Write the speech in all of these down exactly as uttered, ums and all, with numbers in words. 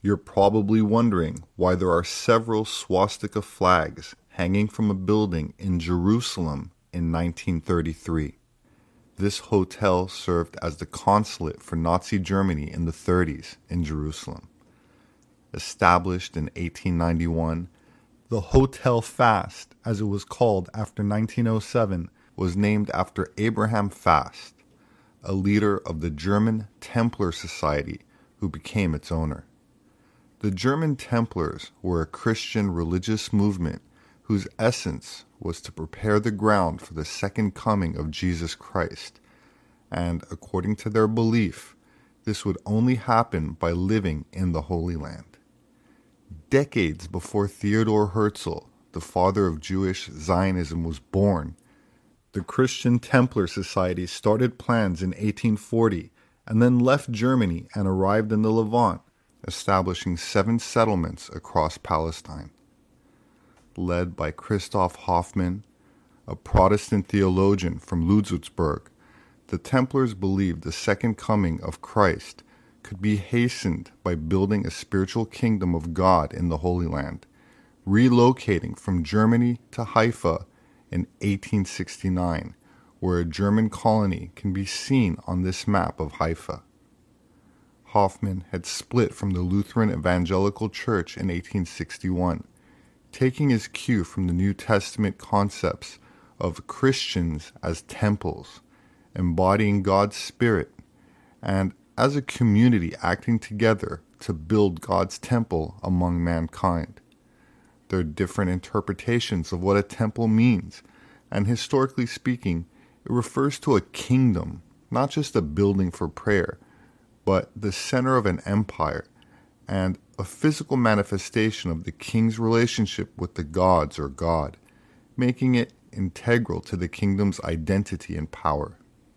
You're probably wondering why there are several swastika flags hanging from a building in Jerusalem in nineteen thirty-three. This hotel served as the consulate for Nazi Germany in the thirties in Jerusalem. Established in eighteen ninety-one, the Hotel Fast, as it was called after nineteen oh seven, was named after Abraham Fast, a leader of the German Templar Society who became its owner. The German Templars were a Christian religious movement whose essence was to prepare the ground for the second coming of Jesus Christ, and according to their belief, this would only happen by living in the Holy Land. Decades before Theodor Herzl, the father of Jewish Zionism, was born, the Christian Templar Society started plans in eighteen forty and then left Germany and arrived in the Levant, establishing seven settlements across Palestine. Led by Christoph Hoffmann, a Protestant theologian from Ludwigsburg, the Templars believed the second coming of Christ could be hastened by building a spiritual kingdom of God in the Holy Land, relocating from Germany to Haifa in eighteen sixty-nine, where a German colony can be seen on this map of Haifa. Hoffmann had split from the Lutheran Evangelical Church in eighteen sixty-one, taking his cue from the New Testament concepts of Christians as temples, embodying God's Spirit, and as a community acting together to build God's temple among mankind. There are different interpretations of what a temple means, and historically speaking, it refers to a kingdom, not just a building for prayer, but the center of an empire, and a physical manifestation of the king's relationship with the gods or God, making it integral to the kingdom's identity and power.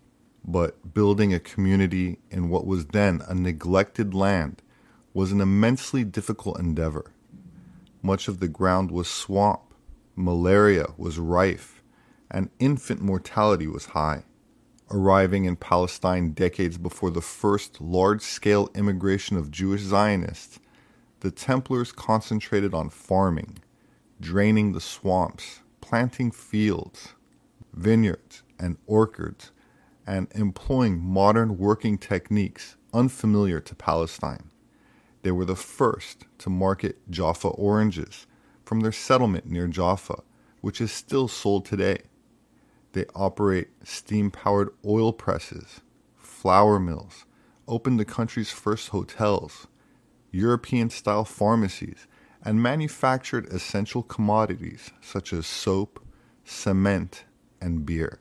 But building a community in what was then a neglected land was an immensely difficult endeavor. Much of the ground was swamp, malaria was rife, and infant mortality was high. Arriving in Palestine decades before the first large-scale immigration of Jewish Zionists, the Templars concentrated on farming, draining the swamps, planting fields, vineyards, and orchards, and employing modern working techniques unfamiliar to Palestine. They were the first to market Jaffa oranges from their settlement near Jaffa, which is still sold today. They operate steam-powered oil presses, flour mills, opened the country's first hotels, European-style pharmacies, and manufactured essential commodities such as soap, cement, and beer.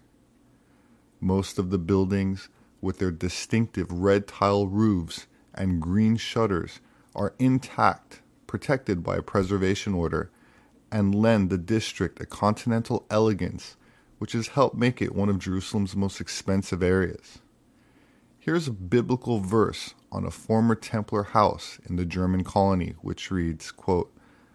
Most of the buildings, with their distinctive red tile roofs and green shutters, are intact, protected by a preservation order, and lend the district a continental elegance which has helped make it one of Jerusalem's most expensive areas. Here's a biblical verse on a former Templar house in the German colony, which reads, quote,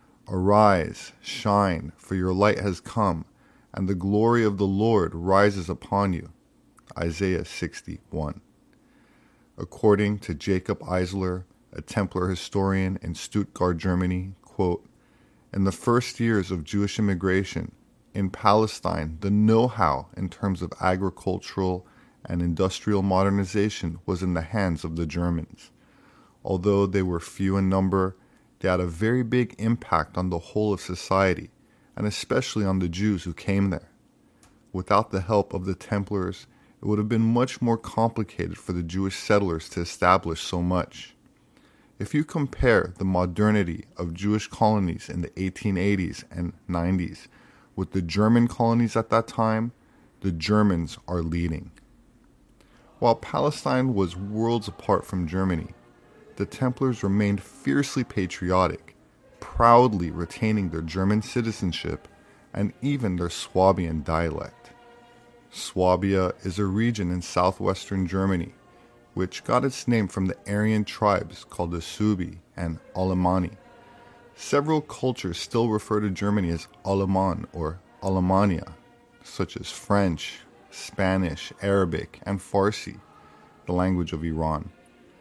"Arise, shine, for your light has come, and the glory of the Lord rises upon you." Isaiah sixty-one. According to Jacob Eisler, a Templar historian in Stuttgart, Germany, quote, "In the first years of Jewish immigration, in Palestine, the know-how in terms of agricultural and industrial modernization was in the hands of the Germans. Although they were few in number, they had a very big impact on the whole of society, and especially on the Jews who came there. Without the help of the Templars, it would have been much more complicated for the Jewish settlers to establish so much. If you compare the modernity of Jewish colonies in the eighteen eighties and nineties with the German colonies at that time, the Germans are leading. While Palestine was worlds apart from Germany, the Templars remained fiercely patriotic, proudly retaining their German citizenship and even their Swabian dialect. Swabia is a region in southwestern Germany, which got its name from the Aryan tribes called the Suebi and Alemanni. Several cultures still refer to Germany as Aleman or Alemania, such as French, Spanish, Arabic, and Farsi, the language of Iran.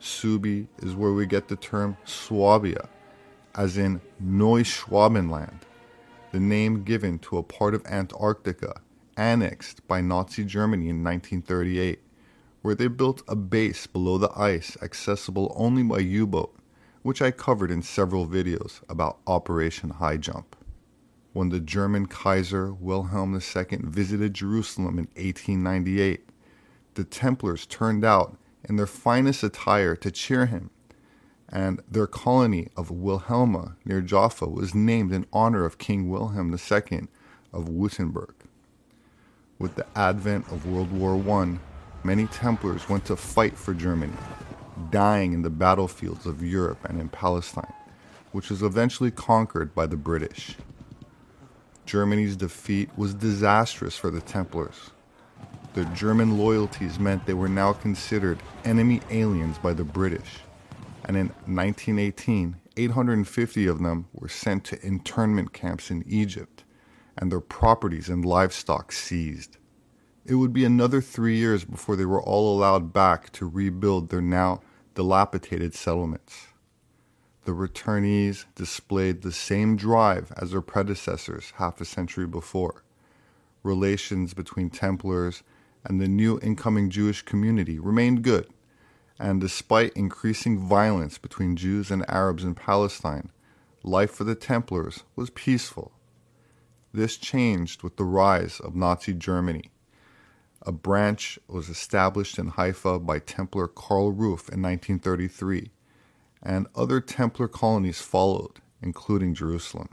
Subi is where we get the term Swabia, as in Neuschwabenland, the name given to a part of Antarctica annexed by Nazi Germany in nineteen thirty-eight, where they built a base below the ice accessible only by U-boat, which I covered in several videos about Operation High Jump. When the German Kaiser Wilhelm the Second visited Jerusalem in eighteen ninety-eight, the Templars turned out in their finest attire to cheer him, and their colony of Wilhelma near Jaffa was named in honor of King Wilhelm the Second of Württemberg. With the advent of World War One, many Templars went to fight for Germany, dying in the battlefields of Europe and in Palestine, which was eventually conquered by the British. Germany's defeat was disastrous for the Templars. Their German loyalties meant they were now considered enemy aliens by the British, and in nineteen eighteen, eight hundred fifty of them were sent to internment camps in Egypt, and their properties and livestock seized. It would be another three years before they were all allowed back to rebuild their now dilapidated settlements. The returnees displayed the same drive as their predecessors half a century before. Relations between Templars and the new incoming Jewish community remained good, and despite increasing violence between Jews and Arabs in Palestine, life for the Templars was peaceful. This changed with the rise of Nazi Germany. A branch was established in Haifa by Templar Karl Ruf in nineteen thirty-three, and other Templar colonies followed, including Jerusalem.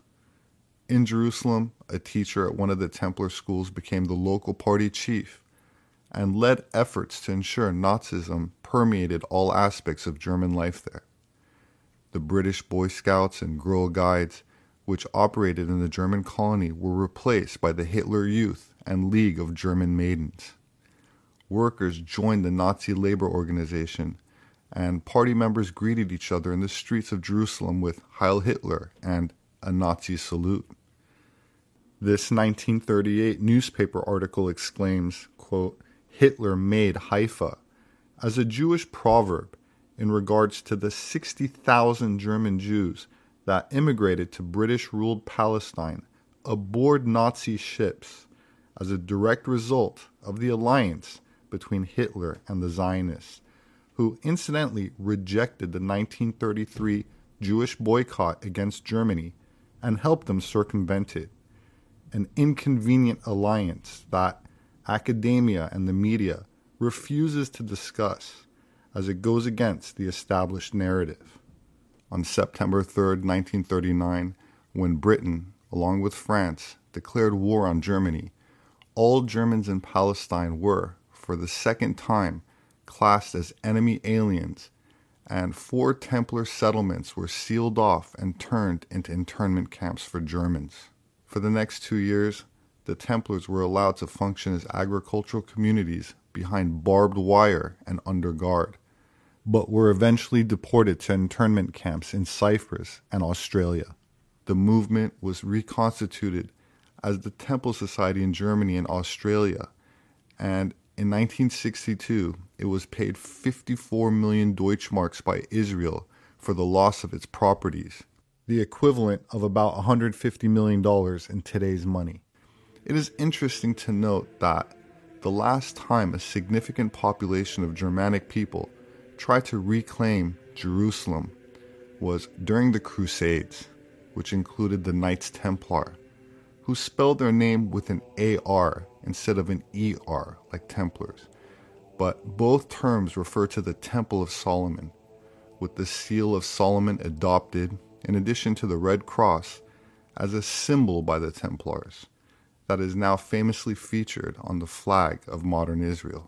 In Jerusalem, a teacher at one of the Templar schools became the local party chief and led efforts to ensure Nazism permeated all aspects of German life there. The British Boy Scouts and Girl Guides, which operated in the German colony, were replaced by the Hitler Youth and League of German Maidens. Workers joined the Nazi labor organization, and party members greeted each other in the streets of Jerusalem with Heil Hitler and a Nazi salute. This nineteen thirty-eight newspaper article exclaims, quote, "Hitler made Haifa," as a Jewish proverb in regards to the sixty thousand German Jews that immigrated to British-ruled Palestine aboard Nazi ships as a direct result of the alliance between Hitler and the Zionists, who incidentally rejected the nineteen thirty-three Jewish boycott against Germany and helped them circumvent it, an inconvenient alliance that academia and the media refuses to discuss as it goes against the established narrative. On September third, nineteen thirty-nine, when Britain, along with France, declared war on Germany, all Germans in Palestine were, for the second time, classed as enemy aliens, and four Templar settlements were sealed off and turned into internment camps for Germans. For the next two years, the Templars were allowed to function as agricultural communities behind barbed wire and under guard, but were eventually deported to internment camps in Cyprus and Australia. The movement was reconstituted as the Temple Society in Germany and Australia, and in nineteen sixty-two, it was paid fifty-four million Deutschmarks by Israel for the loss of its properties, the equivalent of about one hundred fifty million dollars in today's money. It is interesting to note that the last time a significant population of Germanic people tried to reclaim Jerusalem was during the Crusades, which included the Knights Templar, who spelled their name with an A R instead of an E R like Templars. But both terms refer to the Temple of Solomon, with the seal of Solomon adopted, in addition to the Red Cross, as a symbol by the Templars that is now famously featured on the flag of modern Israel.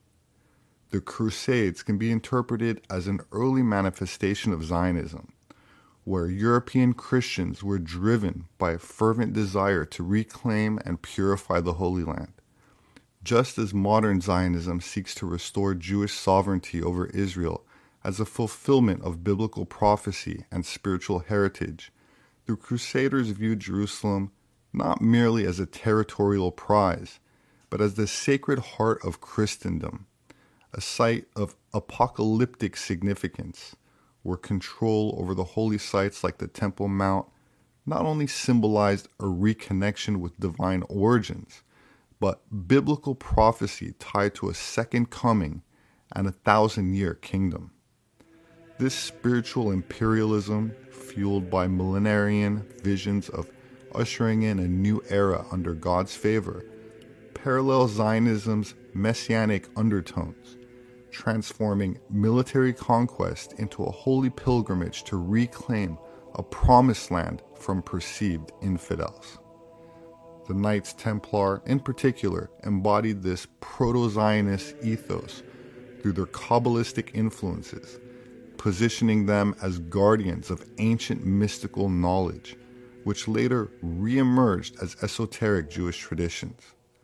The Crusades can be interpreted as an early manifestation of Zionism, where European Christians were driven by a fervent desire to reclaim and purify the Holy Land. Just as modern Zionism seeks to restore Jewish sovereignty over Israel as a fulfillment of biblical prophecy and spiritual heritage, the Crusaders viewed Jerusalem not merely as a territorial prize, but as the sacred heart of Christendom, a site of apocalyptic significance, where control over the holy sites like the Temple Mount not only symbolized a reconnection with divine origins, but biblical prophecy tied to a second coming and a thousand-year kingdom. This spiritual imperialism, fueled by millenarian visions of ushering in a new era under God's favor, parallels Zionism's messianic undertones, transforming military conquest into a holy pilgrimage to reclaim a promised land from perceived infidels. The Knights Templar, in particular, embodied this proto-Zionist ethos through their Kabbalistic influences, positioning them as guardians of ancient mystical knowledge, which later re-emerged as esoteric Jewish traditions.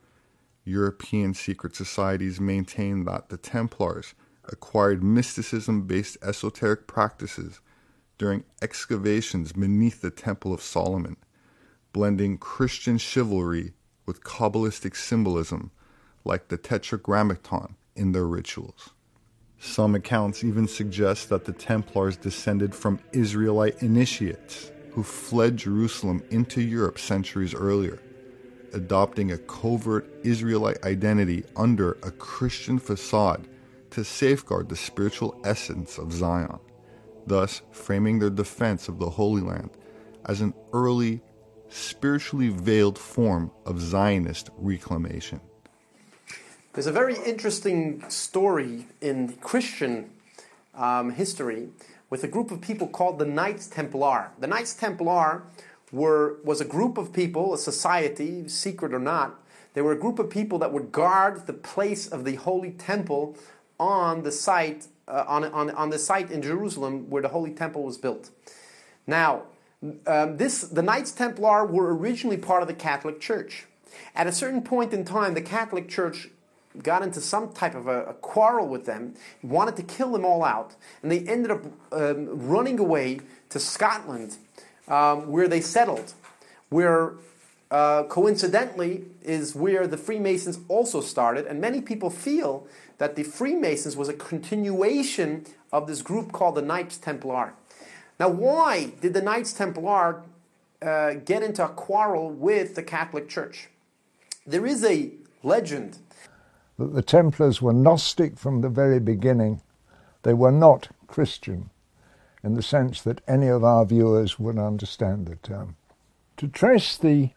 European secret societies maintained that the Templars acquired mysticism-based esoteric practices during excavations beneath the Temple of Solomon, blending Christian chivalry with Kabbalistic symbolism like the Tetragrammaton in their rituals. Some accounts even suggest that the Templars descended from Israelite initiates who fled Jerusalem into Europe centuries earlier, adopting a covert Israelite identity under a Christian facade to safeguard the spiritual essence of Zion, thus framing their defense of the Holy Land as an early, spiritually veiled form of Zionist reclamation. There's a very interesting story in Christian um, history with a group of people called the Knights Templar. The Knights Templar were was a group of people, a society, secret or not. They were a group of people that would guard the place of the Holy Temple on the site uh, on, on, on the site in Jerusalem where the Holy Temple was built. Now, um, this the Knights Templar were originally part of the Catholic Church. At a certain point in time, the Catholic Church got into some type of a, a quarrel with them, wanted to kill them all out, and they ended up um, running away to Scotland, um, where they settled, where uh, coincidentally is where the Freemasons also started, and many people feel that the Freemasons was a continuation of this group called the Knights Templar. Now, why did the Knights Templar uh, get into a quarrel with the Catholic Church? There is a legend that the Templars were Gnostic from the very beginning. They were not Christian, in the sense that any of our viewers would understand the term. To trace the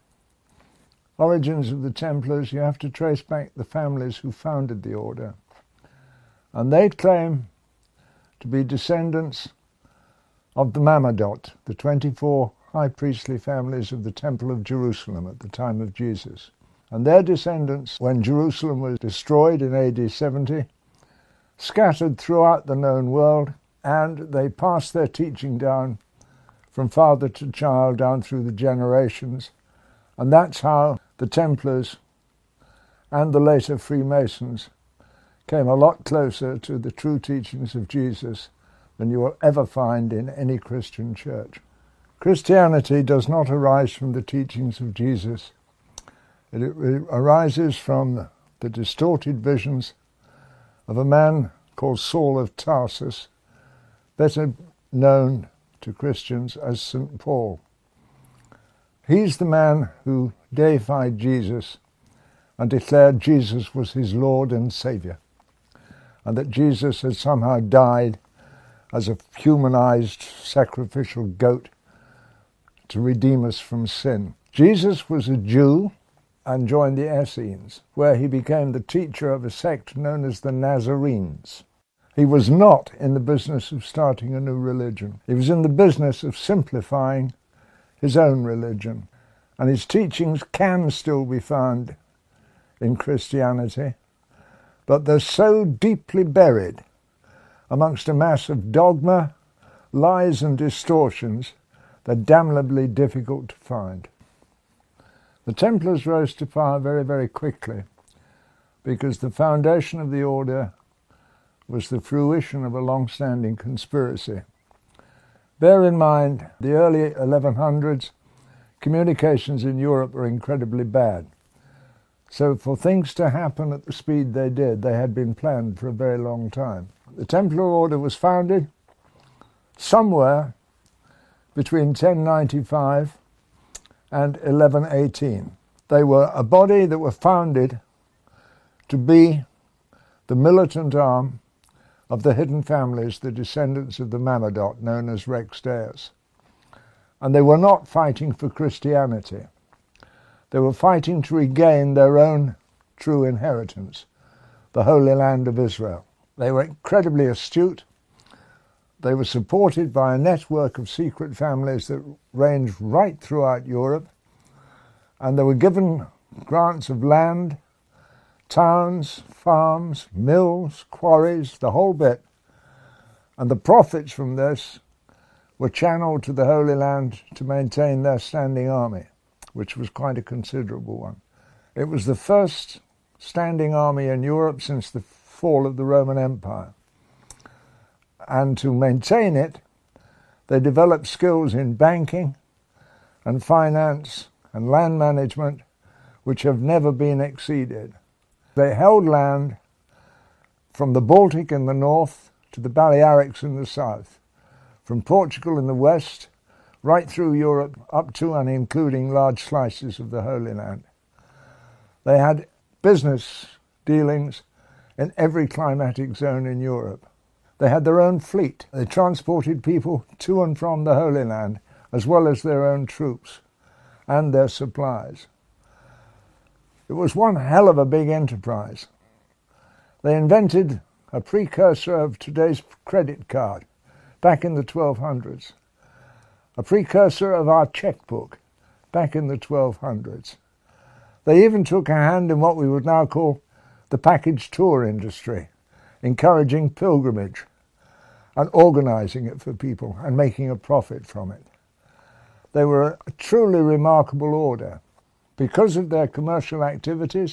origins of the Templars, you have to trace back the families who founded the order. And they claim to be descendants of the Mamadot, the twenty-four high priestly families of the Temple of Jerusalem at the time of Jesus. And their descendants, when Jerusalem was destroyed in A D seventy, scattered throughout the known world, and they passed their teaching down from father to child, down through the generations. And that's how the Templars and the later Freemasons came a lot closer to the true teachings of Jesus than you will ever find in any Christian church. Christianity does not arise from the teachings of Jesus. It arises from the distorted visions of a man called Saul of Tarsus, better known to Christians as Saint Paul. He's the man who deified Jesus and declared Jesus was his Lord and Saviour, and that Jesus had somehow died as a humanized sacrificial goat to redeem us from sin. Jesus was a Jew and joined the Essenes, where he became the teacher of a sect known as the Nazarenes. He was not in the business of starting a new religion. He was in the business of simplifying his own religion. And his teachings can still be found in Christianity, but they're so deeply buried amongst a mass of dogma, lies and distortions, they're damnably difficult to find. The Templars rose to power very, very quickly because the foundation of the order was the fruition of a long-standing conspiracy. Bear in mind, the early eleven hundreds, communications in Europe were incredibly bad. So for things to happen at the speed they did, they had been planned for a very long time. The Templar Order was founded somewhere between ten ninety-five and eleven eighteen. They were a body that were founded to be the militant arm of the hidden families, the descendants of the Mammadot, known as Rex Deus. And they were not fighting for Christianity. They were fighting to regain their own true inheritance, the Holy Land of Israel. They were incredibly astute. They were supported by a network of secret families that ranged right throughout Europe, and they were given grants of land, towns, farms, mills, quarries, the whole bit. And the profits from this were channeled to the Holy Land to maintain their standing army, which was quite a considerable one. It was the first standing army in Europe since the fall of the Roman Empire. And to maintain it, they developed skills in banking and finance and land management which have never been exceeded. They held land from the Baltic in the north to the Balearics in the south, from Portugal in the west, right through Europe, up to and including large slices of the Holy Land. They had business dealings in every climatic zone in Europe. They had their own fleet. They transported people to and from the Holy Land, as well as their own troops and their supplies. It was one hell of a big enterprise. They invented a precursor of today's credit card back in the twelve hundreds, a precursor of our checkbook back in the twelve hundreds. They even took a hand in what we would now call the package tour industry, encouraging pilgrimage and organizing it for people and making a profit from it. They were a truly remarkable order. Because of their commercial activities,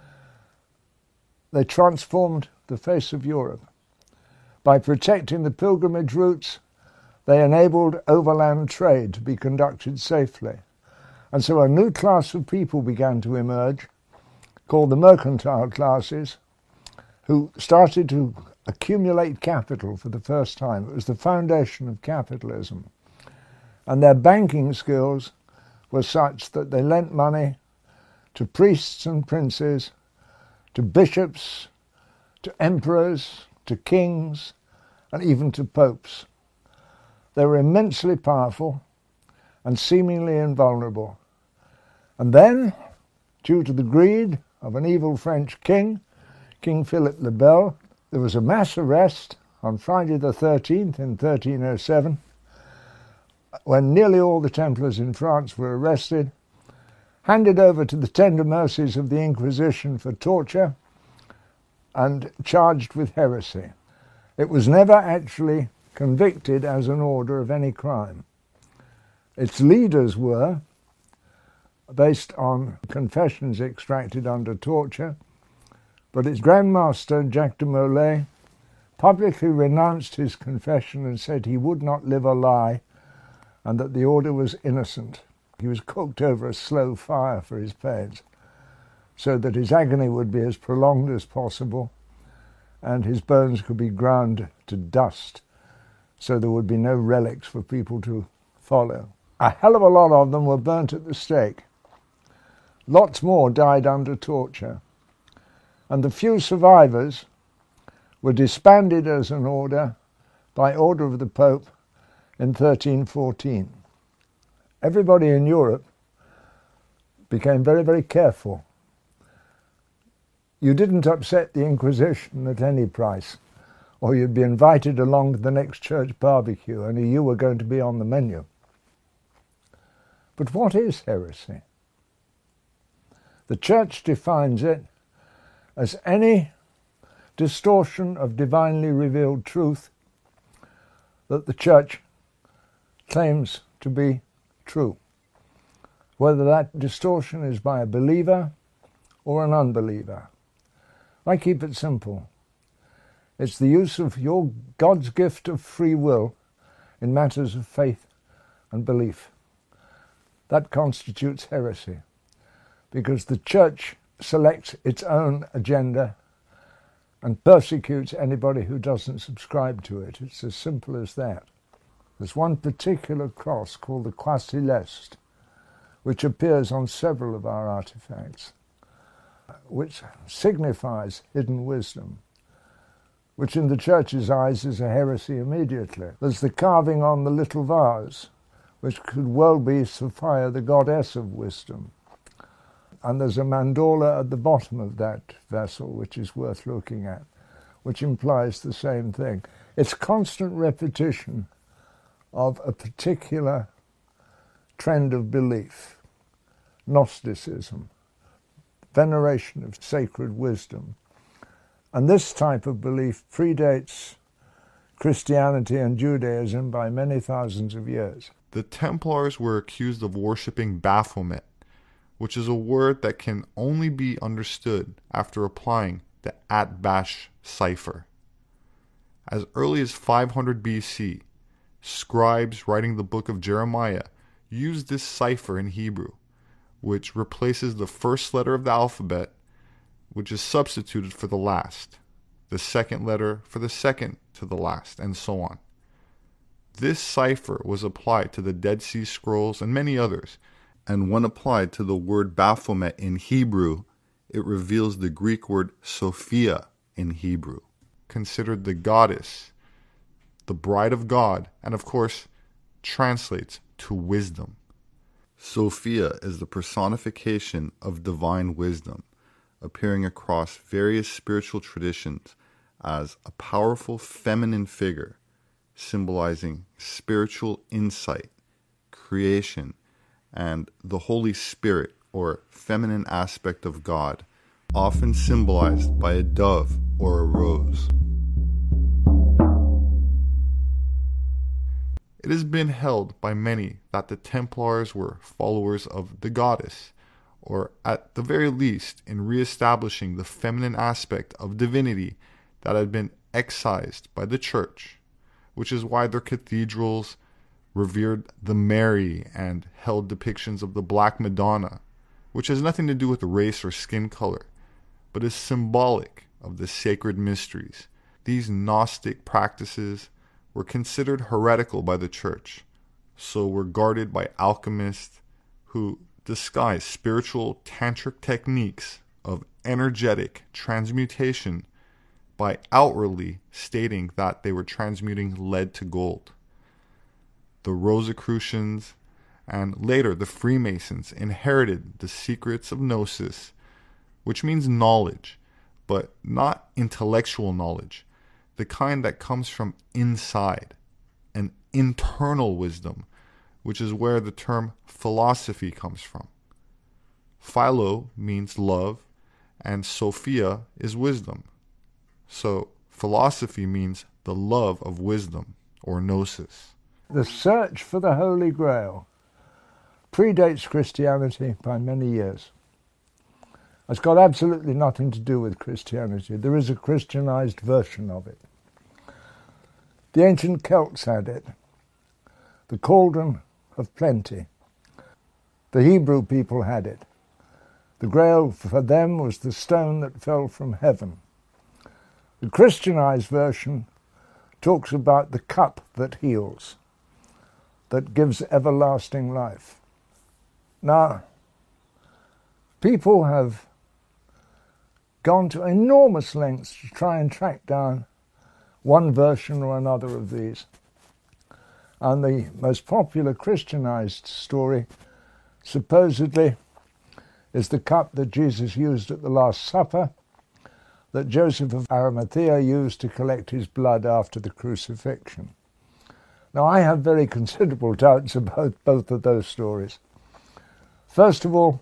they transformed the face of Europe. By protecting the pilgrimage routes, they enabled overland trade to be conducted safely. And so a new class of people began to emerge, called the mercantile classes, who started to accumulate capital for the first time. It was the foundation of capitalism. And their banking skills were such that they lent money to priests and princes, to bishops, to emperors, to kings, and even to popes. They were immensely powerful and seemingly invulnerable. And then, due to the greed of an evil French king, King Philip le Bel, there was a mass arrest on Friday the thirteenth in thirteen oh seven, when nearly all the Templars in France were arrested, handed over to the tender mercies of the Inquisition for torture, and charged with heresy. It was never actually convicted as an order of any crime. Its leaders were, based on confessions extracted under torture, but its Grand Master, Jacques de Molay, publicly renounced his confession and said he would not live a lie and that the order was innocent. He was cooked over a slow fire for his pains, so that his agony would be as prolonged as possible and his bones could be ground to dust, so there would be no relics for people to follow. A hell of a lot of them were burnt at the stake. Lots more died under torture. And the few survivors were disbanded as an order by order of the Pope in thirteen fourteen. Everybody in Europe became very, very careful. You didn't upset the Inquisition at any price, or you'd be invited along to the next church barbecue, and you were going to be on the menu. But what is heresy? The Church defines it as any distortion of divinely revealed truth that the Church claims to be true, whether that distortion is by a believer or an unbeliever. I keep it simple. It's the use of your God's gift of free will in matters of faith and belief. That constitutes heresy, because the Church selects its own agenda and persecutes anybody who doesn't subscribe to it. It's as simple as that. There's one particular cross called the Croix Céleste, which appears on several of our artifacts, which signifies hidden wisdom, which in the Church's eyes is a heresy immediately. There's the carving on the little vase, which could well be Sophia, the goddess of wisdom. And there's a mandorla at the bottom of that vessel, which is worth looking at, which implies the same thing. It's constant repetition of a particular trend of belief, Gnosticism, veneration of sacred wisdom. And this type of belief predates Christianity and Judaism by many thousands of years. The Templars were accused of worshipping Baphomet, which is a word that can only be understood after applying the Atbash cipher. As early as five hundred B C, scribes writing the book of Jeremiah used this cipher in Hebrew, which replaces the first letter of the alphabet, which is substituted for the last, the second letter for the second to the last, and so on. This cipher was applied to the Dead Sea Scrolls and many others, and when applied to the word Baphomet in Hebrew, it reveals the Greek word Sophia in Hebrew, considered the goddess, the bride of God, and of course, translates to wisdom. Sophia is the personification of divine wisdom, appearing across various spiritual traditions as a powerful feminine figure, symbolizing spiritual insight, creation, and the Holy Spirit, or feminine aspect of God, often symbolized by a dove or a rose. It has been held by many that the Templars were followers of the goddess, or at the very least in re-establishing the feminine aspect of divinity that had been excised by the Church, which is why their cathedrals revered the Mary and held depictions of the Black Madonna, which has nothing to do with race or skin color, but is symbolic of the sacred mysteries. These Gnostic practices were considered heretical by the Church, so were guarded by alchemists who disguised spiritual tantric techniques of energetic transmutation by outwardly stating that they were transmuting lead to gold. The Rosicrucians and later the Freemasons inherited the secrets of Gnosis, which means knowledge, but not intellectual knowledge, the kind that comes from inside, an internal wisdom, which is where the term philosophy comes from. Philo means love, and Sophia is wisdom. So philosophy means the love of wisdom, or gnosis. The search for the Holy Grail predates Christianity by many years. It's got absolutely nothing to do with Christianity. There is a Christianized version of it. The ancient Celts had it, the cauldron of plenty. The Hebrew people had it. The Grail for them was the stone that fell from heaven. The Christianized version talks about the cup that heals, that gives everlasting life. Now, people have gone to enormous lengths to try and track down one version or another of these. And the most popular Christianized story, supposedly, is the cup that Jesus used at the Last Supper, that Joseph of Arimathea used to collect his blood after the crucifixion. Now, I have very considerable doubts about both of those stories. First of all,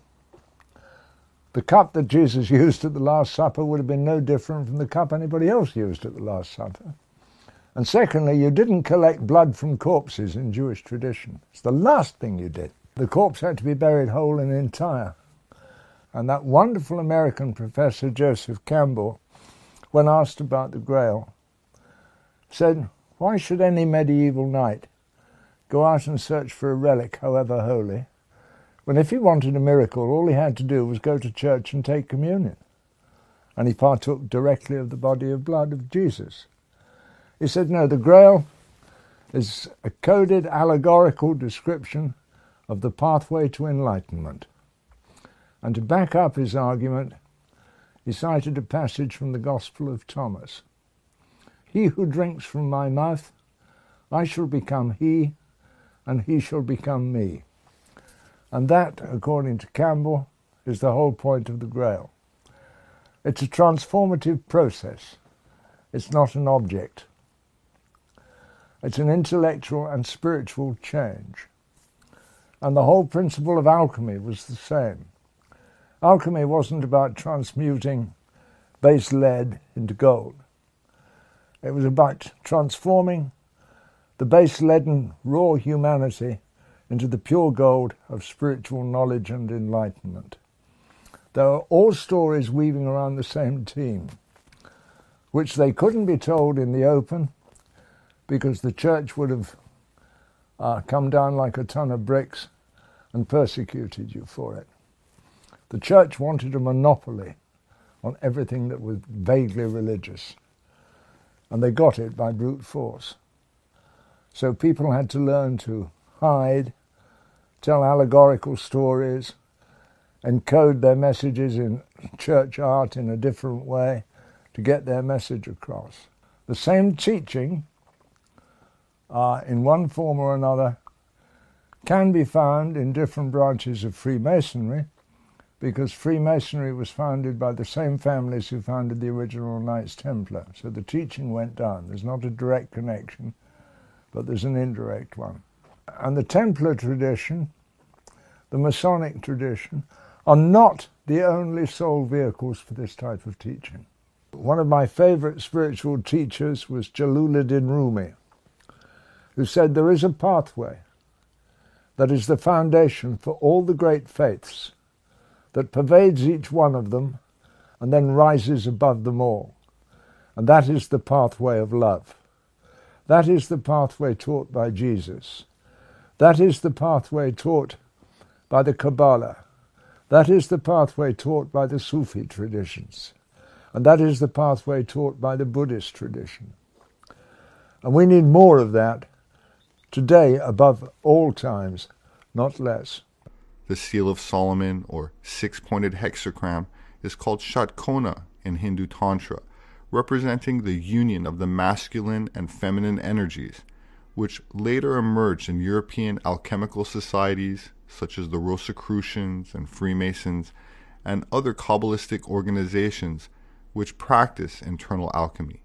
the cup that Jesus used at the Last Supper would have been no different from the cup anybody else used at the Last Supper. And secondly, you didn't collect blood from corpses in Jewish tradition. It's the last thing you did. The corpse had to be buried whole and entire. And that wonderful American professor, Joseph Campbell, when asked about the Grail, said, "Why should any medieval knight go out and search for a relic, however holy, When if he wanted a miracle, all he had to do was go to church and take communion. And he partook directly of the body of blood of Jesus. He said, no, the Grail is a coded allegorical description of the pathway to enlightenment. And to back up his argument, he cited a passage from the Gospel of Thomas. He who drinks from my mouth, I shall become he, and he shall become me. And that, according to Campbell, is the whole point of the Grail. It's a transformative process. It's not an object. It's an intellectual and spiritual change. And the whole principle of alchemy was the same. Alchemy wasn't about transmuting base lead into gold. It was about transforming the base leaden raw humanity into the pure gold of spiritual knowledge and enlightenment. They are all stories weaving around the same theme, which they couldn't be told in the open because the church would have uh, come down like a ton of bricks and persecuted you for it. The church wanted a monopoly on everything that was vaguely religious, and they got it by brute force. So people had to learn to hide, tell allegorical stories, encode their messages in church art in a different way to get their message across. The same teaching, uh, in one form or another, can be found in different branches of Freemasonry, because Freemasonry was founded by the same families who founded the original Knights Templar. So the teaching went down. There's not a direct connection, but there's an indirect one. And the Templar tradition, the Masonic tradition, are not the only sole vehicles for this type of teaching. One of my favorite spiritual teachers was Jalaluddin Rumi, who said there is a pathway that is the foundation for all the great faiths, that pervades each one of them and then rises above them all. And that is the pathway of love. That is the pathway taught by Jesus. That is the pathway taught by the Kabbalah. That is the pathway taught by the Sufi traditions. And that is the pathway taught by the Buddhist tradition. And we need more of that today above all times, not less. The Seal of Solomon, or six-pointed hexagram, is called Shatkona in Hindu Tantra, representing the union of the masculine and feminine energies, which later emerged in European alchemical societies such as the Rosicrucians and Freemasons and other Kabbalistic organizations which practice internal alchemy.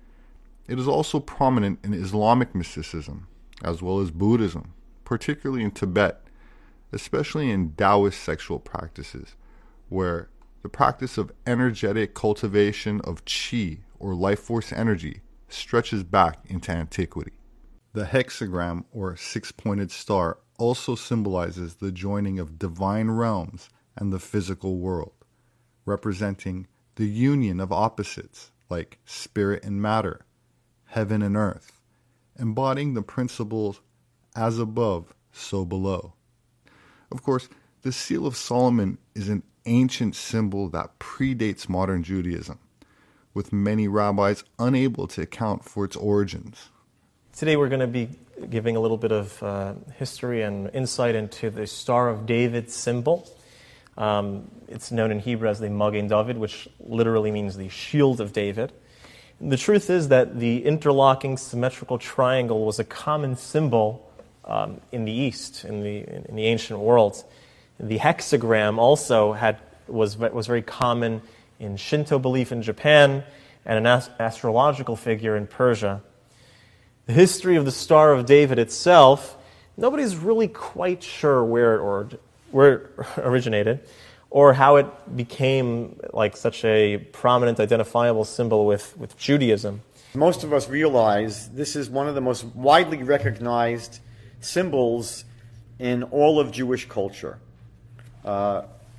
It is also prominent in Islamic mysticism, as well as Buddhism, particularly in Tibet, especially in Taoist sexual practices, where the practice of energetic cultivation of qi, or life force energy, stretches back into antiquity. The hexagram, or six-pointed star, also symbolizes the joining of divine realms and the physical world, representing the union of opposites like spirit and matter, heaven and earth, embodying the principles as above, so below. Of course, the Seal of Solomon is an ancient symbol that predates modern Judaism, with many rabbis unable to account for its origins. Today we're going to be giving a little bit of uh, history and insight into the Star of David symbol. Um, it's known in Hebrew as the Magen David, which literally means the shield of David. And the truth is that the interlocking symmetrical triangle was a common symbol Um, in the East, in the in the ancient world. The hexagram also had was was very common in Shinto belief in Japan and an ast- astrological figure in Persia. The history of the Star of David itself, nobody's really quite sure where it or where it originated, or how it became like such a prominent, identifiable symbol with, with Judaism. Most of us realize this is one of the most widely recognized symbols in all of Jewish culture. Uh,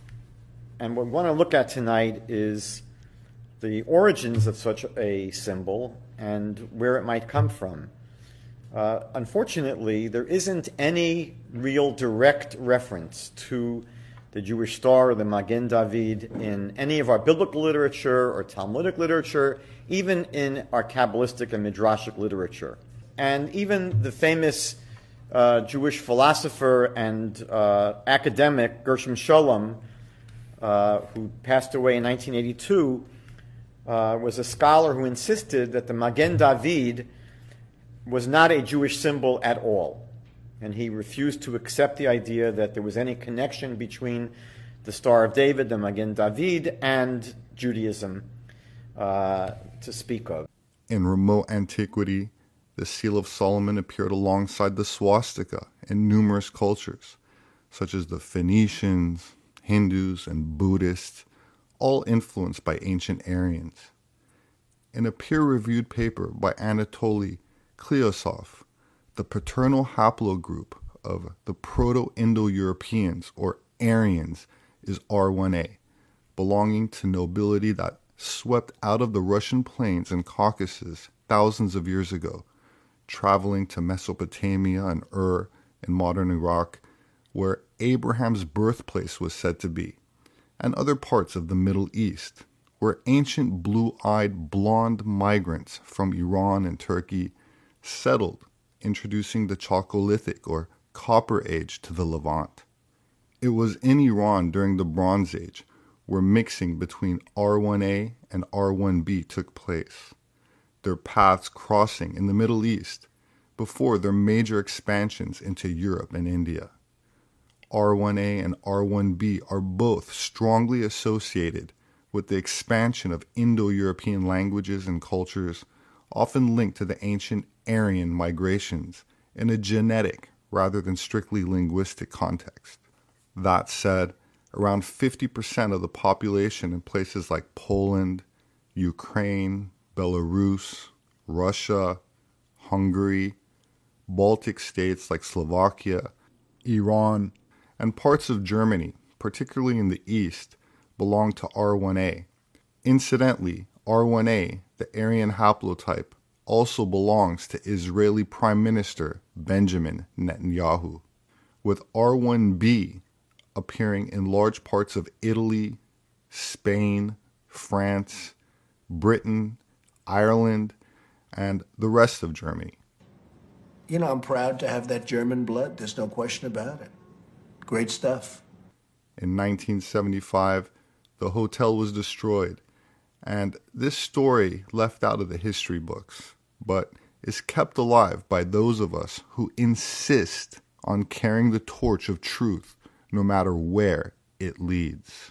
and what we want to look at tonight is the origins of such a symbol and where it might come from. Uh, unfortunately, there isn't any real direct reference to the Jewish star or the Magen David in any of our biblical literature or Talmudic literature, even in our Kabbalistic and Midrashic literature. And even the famous uh, Jewish philosopher and uh, academic Gershom Scholem, uh, who passed away in nineteen eighty-two, uh, was a scholar who insisted that the Magen David was not a Jewish symbol at all. And he refused to accept the idea that there was any connection between the Star of David, the Magen David, and Judaism uh, to speak of. In remote antiquity, the Seal of Solomon appeared alongside the swastika in numerous cultures, such as the Phoenicians, Hindus, and Buddhists, all influenced by ancient Aryans. In a peer-reviewed paper by Anatoly Kleosov, the paternal haplogroup of the Proto-Indo-Europeans, or Aryans, is R one A, belonging to nobility that swept out of the Russian plains and Caucasus thousands of years ago, traveling to Mesopotamia and Ur in modern Iraq, where Abraham's birthplace was said to be, and other parts of the Middle East, where ancient blue-eyed blonde migrants from Iran and Turkey settled, introducing the Chalcolithic or Copper Age to the Levant. It was in Iran during the Bronze Age where mixing between R one A and R one B took place, their paths crossing in the Middle East before their major expansions into Europe and India. R one A and R one B are both strongly associated with the expansion of Indo-European languages and cultures, often linked to the ancient Aryan migrations in a genetic rather than strictly linguistic context. That said, around fifty percent of the population in places like Poland, Ukraine, Belarus, Russia, Hungary, Baltic states like Slovakia, Iran, and parts of Germany, particularly in the east, belong to R one A. Incidentally, R one A, the Aryan haplotype, also belongs to Israeli Prime Minister Benjamin Netanyahu, with R one B appearing in large parts of Italy, Spain, France, Britain, Ireland, and the rest of Germany. You know, I'm proud to have that German blood. There's no question about it. Great stuff. In nineteen seventy-five, the hotel was destroyed, and this story left out of the history books, but is kept alive by those of us who insist on carrying the torch of truth no matter where it leads.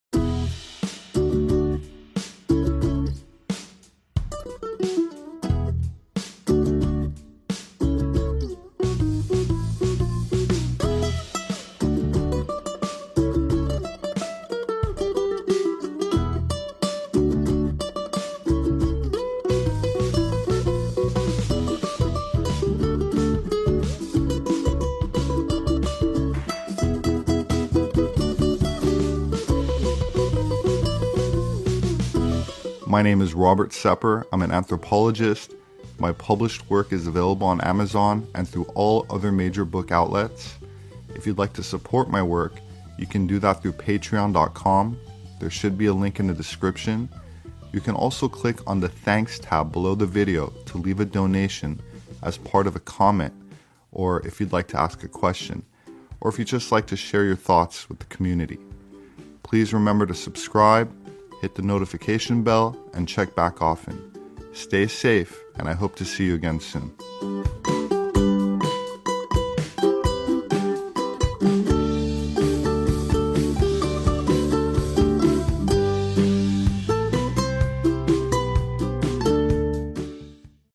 My name is Robert Sepper. I'm an anthropologist. My published work is available on Amazon and through all other major book outlets. If you'd like to support my work, you can do that through patreon dot com. There should be a link in the description. You can also click on the Thanks tab below the video to leave a donation as part of a comment, or if you'd like to ask a question, or if you'd just like to share your thoughts with the community. Please remember to subscribe, hit the notification bell, and check back often. Stay safe, and I hope to see you again soon.